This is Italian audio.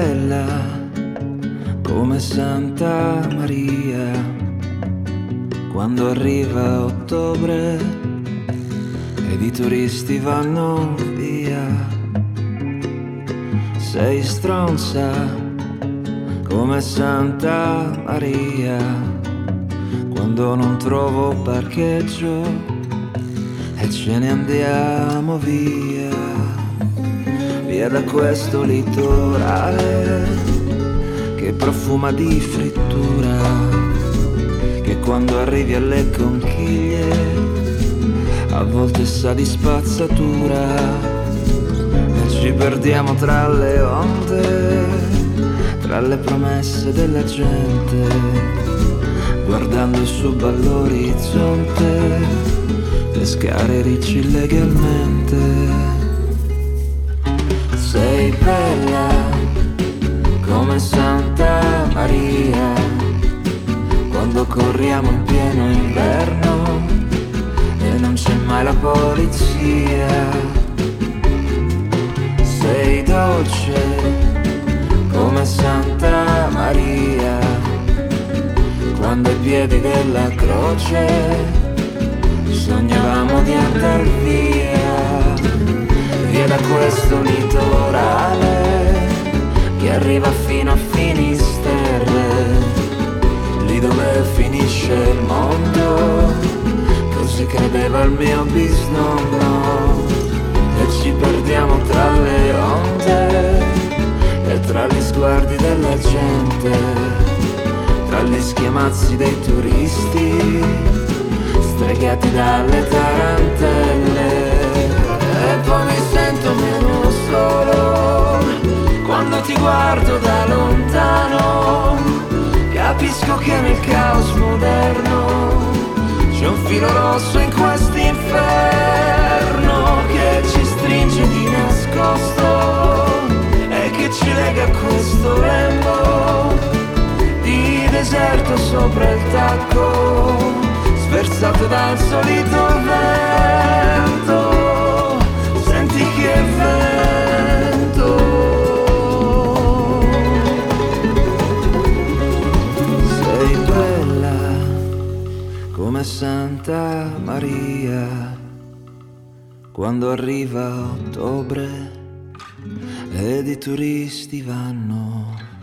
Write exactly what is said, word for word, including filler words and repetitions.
bella come Santa Maria quando arriva ottobre ed i turisti vanno via. Sei stronza come Santa Maria quando non trovo parcheggio e ce ne andiamo via, via da questo litorale che profuma di frittura, che quando arrivi alle conchiglie a volte sa di spazzatura, e ci perdiamo tra le onde, tra le promesse della gente, guardando su all'orizzonte pescare ricci illegalmente. Sei bella come Santa Maria quando corriamo in pieno inverno e non c'è mai la polizia. Sei dolce come Santa Maria quando ai piedi della croce sognavamo di andar via, via da questo litorale che arriva fino a Finisterre, lì dove finisce il mondo, così credeva il mio bisnonno, e ci perdiamo tra le onde e tra gli sguardi della gente, tra gli schiamazzi dei turisti stregati dalle tarantelle. E poi mi sento meno solo quando ti guardo da lontano, capisco che nel caos moderno c'è un filo rosso in quest'inferno che ci stringe di nascosto e che ci lega a questo lembo di deserto sopra il tacco sversato dal solito vento. Senti che vento. Sei bella come Santa Maria quando arriva ottobre ed i turisti vanno